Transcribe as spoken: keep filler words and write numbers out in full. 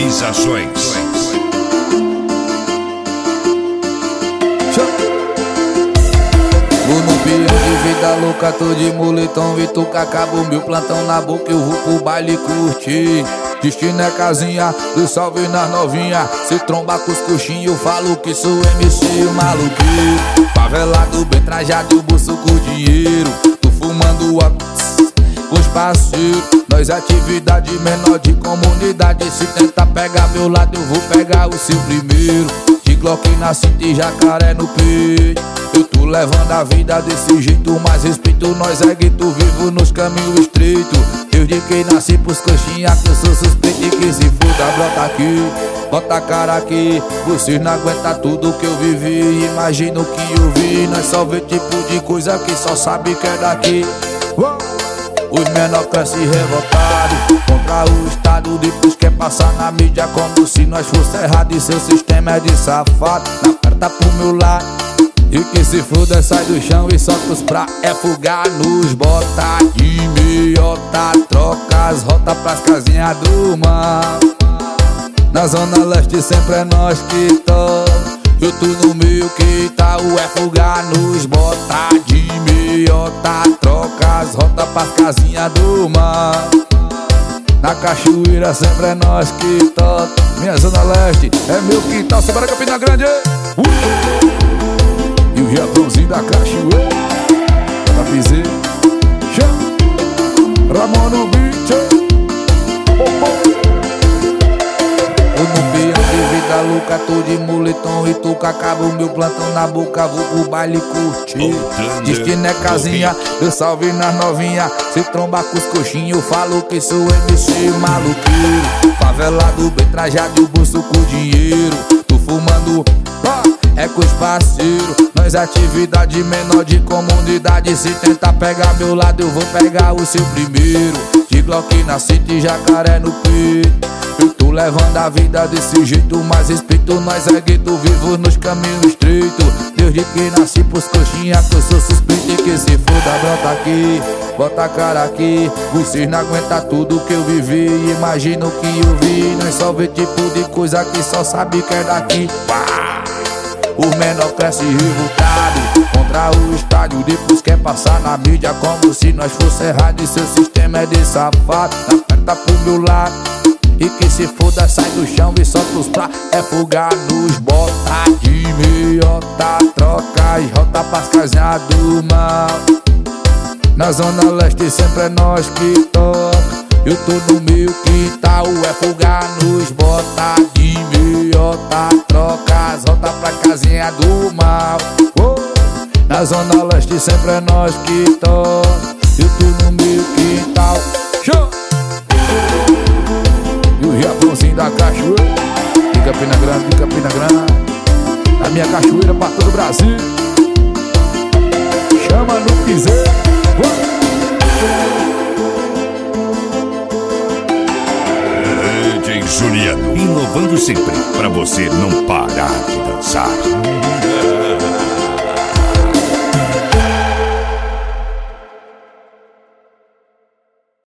Sensações. Tô num pião de vida louca, tô de moletom e tu acabo meu plantão na boca, eu vou pro baile curtir. Destino é casinha, do salve nas novinha. Se tromba com os coxinhos, eu falo que sou M C o maluqueiro. Favelado, bem trajado, o bolso com dinheiro. Tô fumando óculos com os parceiros. Nós atividade menor de comunidade. Se tentar pegar meu lado, eu vou pegar o seu primeiro. De Glock na cinta e jacaré no peito. Eu tô levando a vida desse jeito, mas respeito nós é gueto, vivo nos caminhos estreitos. Eu de quem nasci pros coxinha, que eu sou suspeito e que se foda, brota aqui, bota a cara aqui. Vocês não aguentam tudo que eu vivi, imagina o que eu vi. Nós só vê tipo de coisa que só sabe que é daqui. Os menor crescem revoltados contra o Estado, depois quer passar na mídia como se nós fosse errado. E seu sistema é de safado, na perna pro meu lado. E que se foda, sai do chão e solta os pra é fugar nos bota de meiota, troca as rotas pras casinhas do mal. Na zona leste sempre é nós que toca. Eu tô no meio que tá o é fugar nos bota de meiota, troca as rotas pras casinhas do mal. Na cachoeira sempre é nós que toca. Minha zona leste é meu quintal, se bora Campina Grande. uh! E o Japãozinho da cachoeira, da piseira, Ramon no beat. Eu no pião de vida louca, tô de moletom e tô com acabo meu plantão na boca, vou pro baile curtir. Destino é casinha, eu salve nas novinha. Se tromba com os coxinhos, eu falo que sou M C maluqueiro. Favelado, bem trajado e o bolso com dinheiro. Tô fumando é com os parceiros. Nós atividade menor de comunidade. Se tentar pegar meu lado, eu vou pegar o seu primeiro. De Glock na cinta e jacaré no peito. Eu tô levando a vida desse jeito, mas respeito nós é gueto, vivo nos caminhos estreitos. Desde que nasci pros coxinha, que eu sou suspeito e que se foda, brota aqui, bota a cara aqui. Vocês não aguentam tudo que eu vivi, imagina o que eu vi. Nós só vê tipo de coisa que só sabe que é daqui. Pá! Os menor crescem revoltados contra o estádio, depois quer passar na mídia como se nós fosse errado. E seu sistema é de safado, na perna pro meu lado. E que se foda, sai do chão e solta os pra é fugar nos bota de meiota, troca as rotas pras casinhas do mal. Na zona leste sempre é nós que toca. Eu tô no meio quintal, é fugar nos bota de meiota, troca as rotas pra casinha do mal. oh. Na zona leste sempre é nós que toca. Eu tô no meio quintal, show! E o Japãozinho da cachoeira, de Campina Grande, de Campina Grande. A minha cachoeira pra todo o Brasil. Chama no piseiro. D J Juliano, inovando sempre, pra você não parar de dançar.